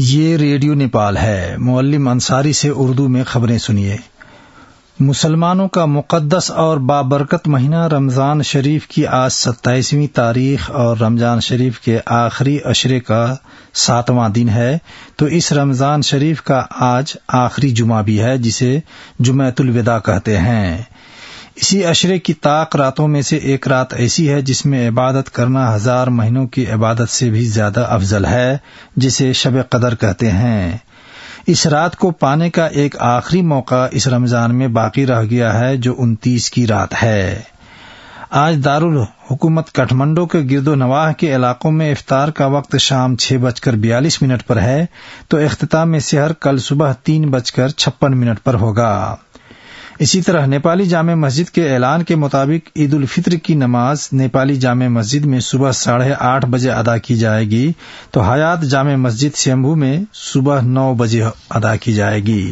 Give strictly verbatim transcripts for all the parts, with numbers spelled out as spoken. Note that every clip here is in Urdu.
یہ ریڈیو نیپال ہے۔ معلم انصاری سے اردو میں خبریں سنیے۔ مسلمانوں کا مقدس اور بابرکت مہینہ رمضان شریف کی آج ستائیسویں تاریخ اور رمضان شریف کے آخری عشرے کا ساتواں دن ہے، تو اس رمضان شریف کا آج آخری جمعہ بھی ہے، جسے جمعۃ الوداع کہتے ہیں۔ اسی عشرے کی طاق راتوں میں سے ایک رات ایسی ہے جس میں عبادت کرنا ہزار مہینوں کی عبادت سے بھی زیادہ افضل ہے، جسے شب قدر کہتے ہیں۔ اس رات کو پانے کا ایک آخری موقع اس رمضان میں باقی رہ گیا ہے، جو انتیس کی رات ہے۔ آج دارالحکومت کٹھمنڈو کے گرد و نواح کے علاقوں میں افطار کا وقت شام چھ بج کر بیالیس منٹ پر ہے، تو اختتام سحر کل صبح تین بج کر چھپن منٹ پر ہوگا۔ اسی طرح نیپالی جامع مسجد کے اعلان کے مطابق عید الفطر کی نماز نیپالی جامع مسجد میں صبح ساڑھے آٹھ بجے ادا کی جائے گی، تو حیات جامع مسجد شمبھو میں صبح نو بجے ادا کی جائے گی۔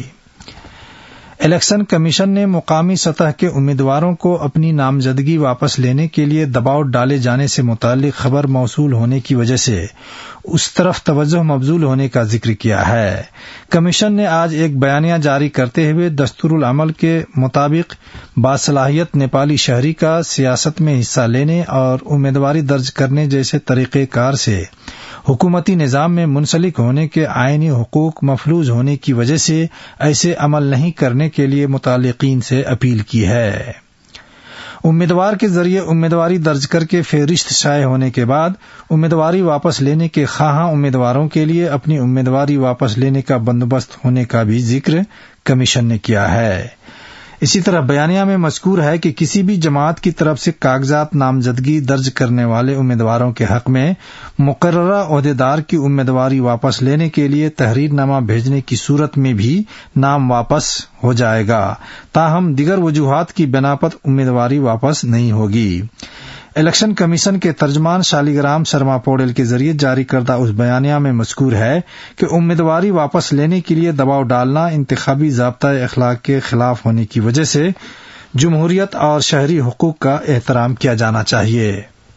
الیکشن کمیشن نے مقامی سطح کے امیدواروں کو اپنی نامزدگی واپس لینے کے لیے دباؤ ڈالے جانے سے متعلق خبر موصول ہونے کی وجہ سے اس طرف توجہ مبذول ہونے کا ذکر کیا ہے۔ کمیشن نے آج ایک بیانیہ جاری کرتے ہوئے دستور العمل کے مطابق باصلاحیت نیپالی شہری کا سیاست میں حصہ لینے اور امیدواری درج کرنے جیسے طریقہ کار سے حکومتی نظام میں منسلک ہونے کے آئینی حقوق مفلوج ہونے کی وجہ سے ایسے عمل نہیں کرنے کے لیے متعلقین سے اپیل کی ہے۔ امیدوار کے ذریعے امیدواری درج کر کے فہرست شائع ہونے کے بعد امیدواری واپس لینے کے خواہاں امیدواروں کے لیے اپنی امیدواری واپس لینے کا بندوبست ہونے کا بھی ذکر کمیشن نے کیا ہے۔ اسی طرح بیانیہ میں مذکور ہے کہ کسی بھی جماعت کی طرف سے کاغذات نامزدگی درج کرنے والے امیدواروں کے حق میں مقررہ عہدیدار کی امیدواری واپس لینے کے لیے تحریر نامہ بھیجنے کی صورت میں بھی نام واپس ہو جائے گا، تاہم دیگر وجوہات کی بنا پر امیدواری واپس نہیں ہوگی۔ الیکشن کمیشن کے ترجمان شالیگرام شرما پوڈل کے ذریعے جاری کردہ اس بیانیہ میں مذکور ہے کہ امیدواری واپس لینے کے لیے دباؤ ڈالنا انتخابی ضابطۂ اخلاق کے خلاف ہونے کی وجہ سے جمہوریت اور شہری حقوق کا احترام کیا جانا چاہیے۔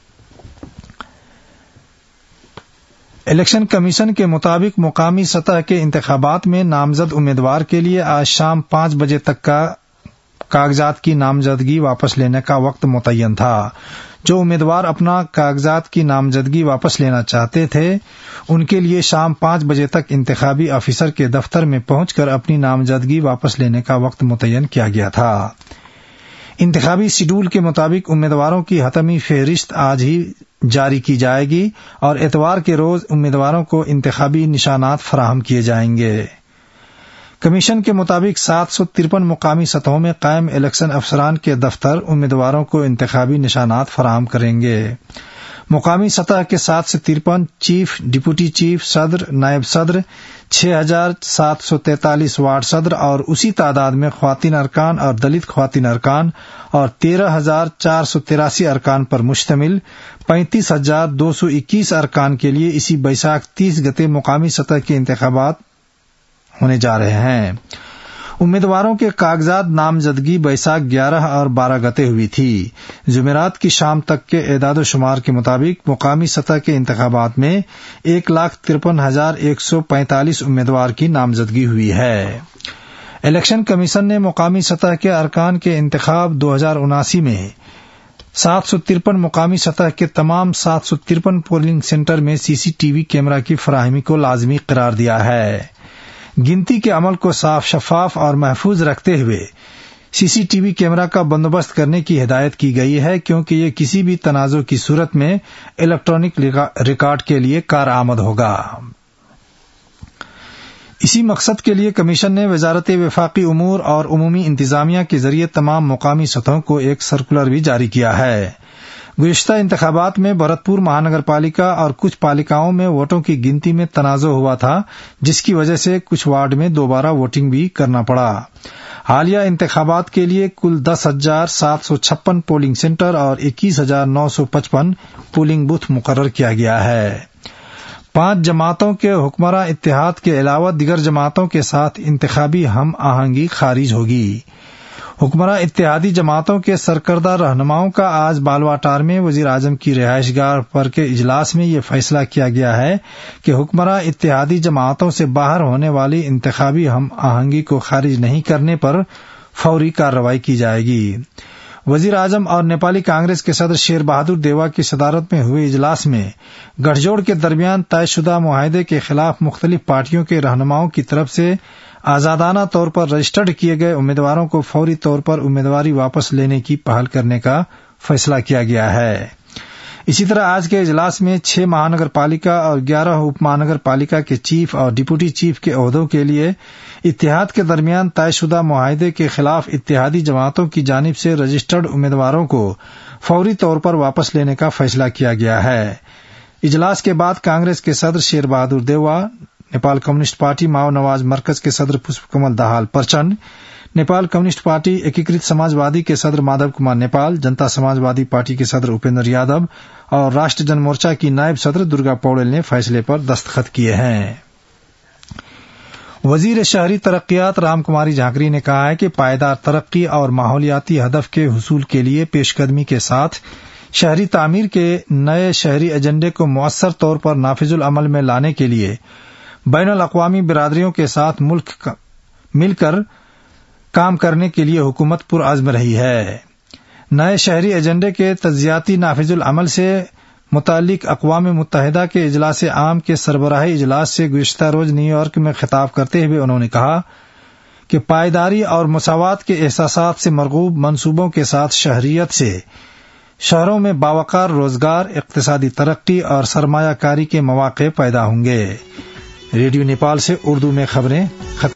الیکشن کمیشن کے مطابق مقامی سطح کے انتخابات میں نامزد امیدوار کے لیے آج شام پانچ بجے تک کا کاغذات کی نامزدگی واپس لینے کا وقت متعین تھا۔ جو امیدوار اپنا کاغذات کی نامزدگی واپس لینا چاہتے تھے، ان کے لیے شام پانچ بجے تک انتخابی آفیسر کے دفتر میں پہنچ کر اپنی نامزدگی واپس لینے کا وقت متعین کیا گیا تھا۔ انتخابی شیڈول کے مطابق امیدواروں کی حتمی فہرست آج ہی جاری کی جائے گی اور اتوار کے روز امیدواروں کو انتخابی نشانات فراہم کیے جائیں گے۔ کمیشن کے مطابق سات سو ترپن مقامی سطحوں میں قائم الیکشن افسران کے دفتر امیدواروں کو انتخابی نشانات فراہم کریں گے۔ مقامی سطح کے سات سو ترپن چیف، ڈپٹی چیف، صدر، نائب صدر، چھ ہزار سات سو تینتالیس وارڈ صدر اور اسی تعداد میں خواتین ارکان اور دلت خواتین ارکان اور تیرہ ہزار چار سو تراسی ارکان پر مشتمل پینتیس ہزار دو سو اکیس ارکان کے لیے اسی بیساکھ تیس گتے مقامی سطح کے انتخابات ہونے جا رہے ہیں۔ امیدواروں کے کاغذات نامزدگی بیساکھ گیارہ اور بارہ گتے ہوئی تھی۔ جمعرات کی شام تک کے اعداد و شمار کے مطابق مقامی سطح کے انتخابات میں ایک لاکھ ترپن ہزار ایک سو پینتالیس امیدوار کی نامزدگی ہوئی ہے۔ الیکشن کمیشن نے مقامی سطح کے ارکان کے انتخاب دو ہزار اناسی میں سات سو ترپن مقامی سطح کے تمام سات سو ترپن پولنگ سینٹر میں سی سی ٹی وی کیمرہ کی فراہمی کو لازمی قرار دیا ہے۔ گنتی کے عمل کو صاف، شفاف اور محفوظ رکھتے ہوئے سی سی ٹی وی کیمرہ کا بندوبست کرنے کی ہدایت کی گئی ہے، کیونکہ یہ کسی بھی تنازع کی صورت میں الیکٹرانک ریکارڈ کے لیے کارآمد ہوگا۔ اسی مقصد کے لیے کمیشن نے وزارت وفاقی امور اور عمومی انتظامیہ کے ذریعے تمام مقامی سطحوں کو ایک سرکولر بھی جاری کیا ہے۔ گزشتہ انتخابات میں بھرتپور مہانگر پالیکا اور کچھ پالیکاؤں میں ووٹوں کی گنتی میں تنازع ہوا تھا، جس کی وجہ سے کچھ وارڈ میں دوبارہ ووٹنگ بھی کرنا پڑا۔ حالیہ انتخابات کے لیے کل دس ہزار سات سو چھپن پولنگ سینٹر اور اکیس ہزار نو سو پچپن پولنگ بوتھ مقرر کیا گیا ہے۔ پانچ جماعتوں کے حکمراں اتحاد کے علاوہ دیگر جماعتوں کے ساتھ انتخابی ہم آہنگی خارج ہوگی۔ حکمراں اتحادی جماعتوں کے سرکردہ رہنماؤں کا آج بالواٹار میں وزیر اعظم کی رہائش گاہ پر کے اجلاس میں یہ فیصلہ کیا گیا ہے کہ حکمراں اتحادی جماعتوں سے باہر ہونے والی انتخابی ہم آہنگی کو خارج نہیں کرنے پر فوری کارروائی کی جائے گی۔ وزیر اعظم اور نیپالی کانگریس کے صدر شیر بہادر دیوا کی صدارت میں ہوئے اجلاس میں گٹھ جوڑ کے درمیان طے شدہ معاہدے کے خلاف مختلف پارٹیوں کے رہنماؤں کی طرف سے آزادانہ طور پر رجسٹرڈ کیے گئے امیدواروں کو فوری طور پر امیدواری واپس لینے کی پہل کرنے کا فیصلہ کیا گیا ہے۔ اسی طرح آج کے اجلاس میں چھ مہانگر پالیکا اور گیارہ اپ مہانگر پالیکا کے چیف اور ڈپٹی چیف کے عہدوں کے لیے اتحاد کے درمیان طے شدہ معاہدے کے خلاف اتحادی جماعتوں کی جانب سے رجسٹرڈ امیدواروں کو فوری طور پر واپس لینے کا فیصلہ کیا گیا ہے۔ اجلاس کے بعد کانگریس کے صدر شیر بہادر دیوا، نیپال کمیونسٹ پارٹی ماؤ نواز مرکز کے صدر پشپ کمل دہال پرچنڈ، نیپال کمیونسٹ پارٹی ایکیکرت سماجوادی کے صدر مادھو کمار نیپال، جنتا سماجوادی پارٹی کے صدر اپیندر یادو اور راشٹر جن مورچہ کی نائب صدر درگا پوڑیل نے فیصلے پر دستخط کیے ہیں۔ وزیر شہری ترقیات رام کماری جھانکری نے کہا ہے کہ پائیدار ترقی اور ماحولیاتی ہدف کے حصول کے لیے پیش قدمی کے ساتھ شہری تعمیر کے نئے شہری ایجنڈے کو مؤثر طور پر نافذ العمل میں لانے کے لیے بین الاقوامی برادریوں کے ساتھ ملک مل کر کام کرنے کے لیے حکومت پرعزم رہی ہے۔ نئے شہری ایجنڈے کے تجزیاتی نافذ العمل سے متعلق اقوام متحدہ کے اجلاس عام کے سربراہی اجلاس سے گزشتہ روز نیو یارک میں خطاب کرتے ہوئے انہوں نے کہا کہ پائیداری اور مساوات کے احساسات سے مرغوب منصوبوں کے ساتھ شہریت سے شہروں میں باوقار روزگار، اقتصادی ترقی اور سرمایہ کاری کے مواقع پیدا ہوں گے۔ ریڈیو نیپال سے اردو میں خبریں ختم۔